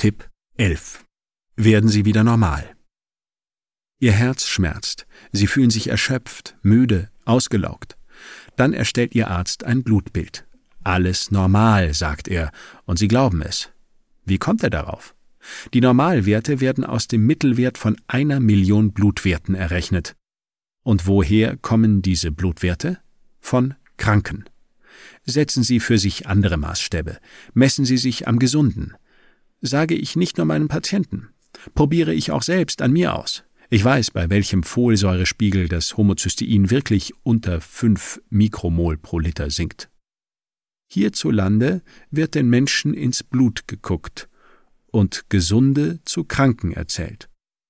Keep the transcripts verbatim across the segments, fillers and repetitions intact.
Tipp elf. Werden Sie wieder normal. Ihr Herz schmerzt, Sie fühlen sich erschöpft, müde, ausgelaugt. Dann erstellt Ihr Arzt ein Blutbild. Alles normal, sagt er, und Sie glauben es. Wie kommt er darauf? Die Normalwerte werden aus dem Mittelwert von einer Million Blutwerten errechnet. Und woher kommen diese Blutwerte? Von Kranken. Setzen Sie für sich andere Maßstäbe. Messen Sie sich am Gesunden. Sage ich nicht nur meinen Patienten. Probiere ich auch selbst an mir aus. Ich weiß, bei welchem Folsäurespiegel das Homozystein wirklich unter fünf Mikromol pro Liter sinkt. Hierzulande wird den Menschen ins Blut geguckt und Gesunde zu Kranken erzählt.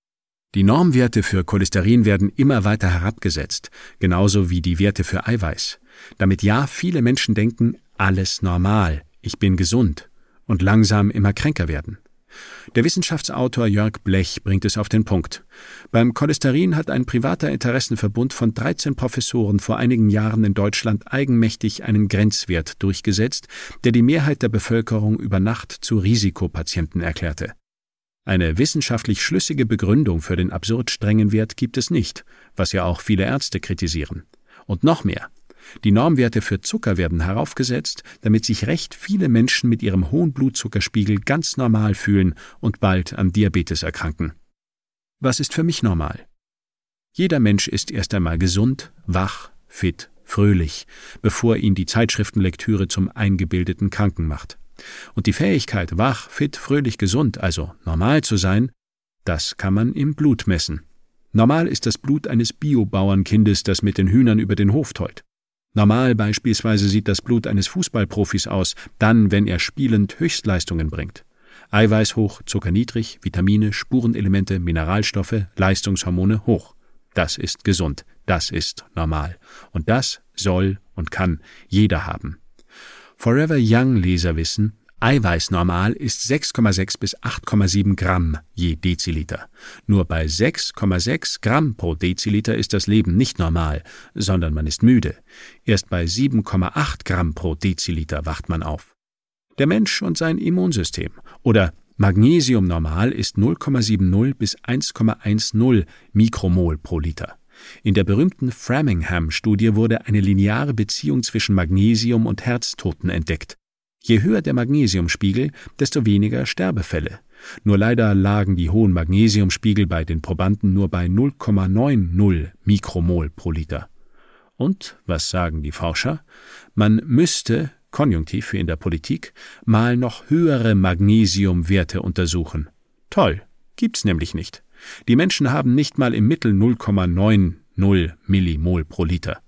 Die Normwerte für Cholesterin werden immer weiter herabgesetzt, genauso wie die Werte für Eiweiß, damit ja viele Menschen denken, alles normal, ich bin gesund, und langsam immer kränker werden. Der Wissenschaftsautor Jörg Blech bringt es auf den Punkt. Beim Cholesterin hat ein privater Interessenverbund von dreizehn Professoren vor einigen Jahren in Deutschland eigenmächtig einen Grenzwert durchgesetzt, der die Mehrheit der Bevölkerung über Nacht zu Risikopatienten erklärte. Eine wissenschaftlich schlüssige Begründung für den absurd strengen Wert gibt es nicht, was ja auch viele Ärzte kritisieren. Und noch mehr. Die Normwerte für Zucker werden heraufgesetzt, damit sich recht viele Menschen mit ihrem hohen Blutzuckerspiegel ganz normal fühlen und bald an Diabetes erkranken. Was ist für mich normal? Jeder Mensch ist erst einmal gesund, wach, fit, fröhlich, bevor ihn die Zeitschriftenlektüre zum eingebildeten Kranken macht. Und die Fähigkeit, wach, fit, fröhlich, gesund, also normal zu sein, das kann man im Blut messen. Normal ist das Blut eines Biobauernkindes, das mit den Hühnern über den Hof tollt. Normal beispielsweise sieht das Blut eines Fußballprofis aus, dann, wenn er spielend Höchstleistungen bringt. Eiweiß hoch, Zucker niedrig, Vitamine, Spurenelemente, Mineralstoffe, Leistungshormone hoch. Das ist gesund, das ist normal. Und das soll und kann jeder haben. Forever Young-Leser wissen, Eiweiß normal ist sechs Komma sechs bis acht Komma sieben Gramm je Deziliter. Nur bei sechs Komma sechs Gramm pro Deziliter ist das Leben nicht normal, sondern man ist müde. Erst bei sieben Komma acht Gramm pro Deziliter wacht man auf. Der Mensch und sein Immunsystem. Oder Magnesium normal ist null Komma siebzig bis eins Komma zehn Mikromol pro Liter. In der berühmten Framingham-Studie wurde eine lineare Beziehung zwischen Magnesium und Herztoten entdeckt. Je höher der Magnesiumspiegel, desto weniger Sterbefälle. Nur leider lagen die hohen Magnesiumspiegel bei den Probanden nur bei null Komma neunzig Mikromol pro Liter. Und, was sagen die Forscher? Man müsste, Konjunktiv wie in der Politik, mal noch höhere Magnesiumwerte untersuchen. Toll, gibt's nämlich nicht. Die Menschen haben nicht mal im Mittel null Komma neunzig Millimol pro Liter.